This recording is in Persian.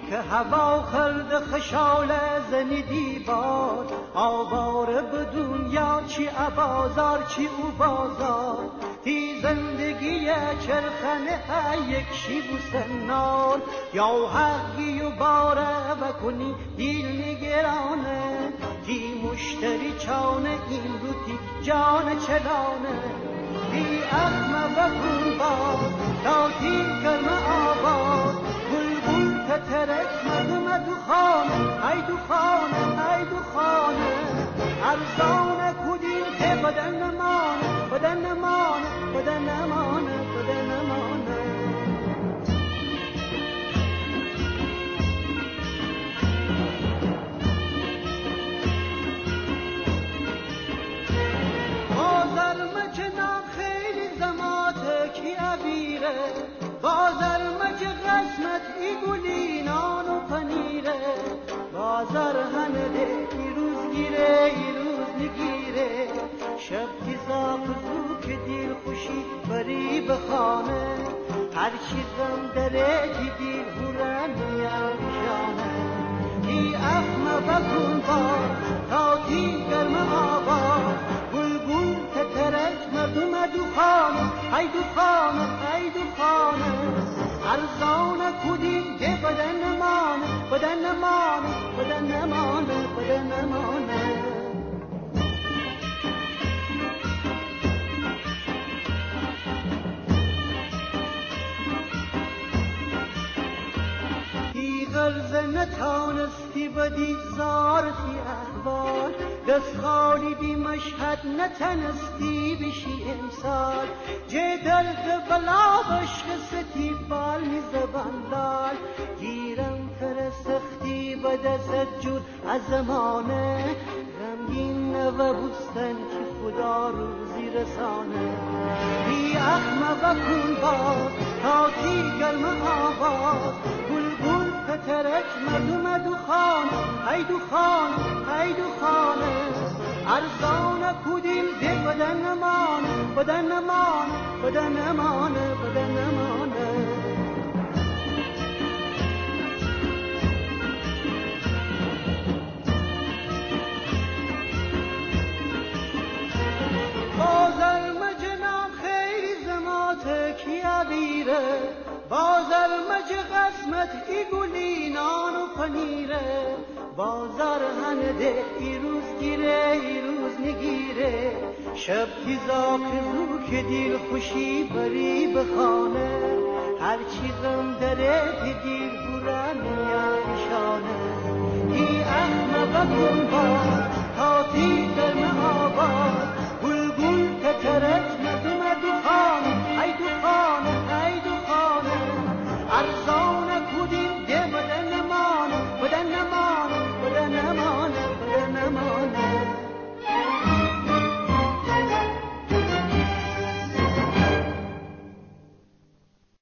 که هوا خرد خشال زنیدی باد آواره به دنیا چی ابازار چی او بازار تی زندگی چرخنه یک شیب و سنان یا حقی و باره و کنی دیل نگرانه تی مشتری چانه این رو تی جان چلانه تی اخم و کن باز تا تی کرم آباد بلبل تترک مردم دو خانه ای دو خانه ای دو خانه ارزان کدین که بدن نمانه بدن نمانه بدن نمانه بدن نمانه بازر مجنان خیلی زماته کی عبیره بازر مج قسمت ای گلینان و پنیره بازر هنده ای روز گیره ای روز نگیره شب کی زاق که دل خوشی بری بخانه هر چی غم داره کی دل هورانی شانه ای اخم بکن بار تا تی گرم آباد بلبل تترک مردم دو خانه ای دو خانه ای دو خانه ارزان کدین که بدن نمانه بدن نمانه بدن نمانه بدن نمانه غرض نتانستی بدی زارتی احوال دست خالی بی مشهد نتنستی بشی امسال جه درد بلا بشک ستی بال می زبندال گیرم تر سختی بدست جور از زمانه غمگین و بستن که خدا روزی رسانه بی اخم و کن باز تا تی گرم آباد بلبل ترک مردم دو خانه ای دو خانه ای دو خانه ارزان کدیم ده بدن نمانه بدن نمانه بدن نمانه بدن نمانه بازر مجنم خیلی زماته کی عبیره بازر مج قسمت ای گلینان و پنیره بازار هنده ای روز گیره ای روز نگیره شب کی زاک که دل خوشی بری بخانه هر چی غم داره که دل برانی شانه ای اخم بکن باد تا تی گرم آباد بلبل تترک مردم دو خانه ای دو خانه ای دو خانه ارزان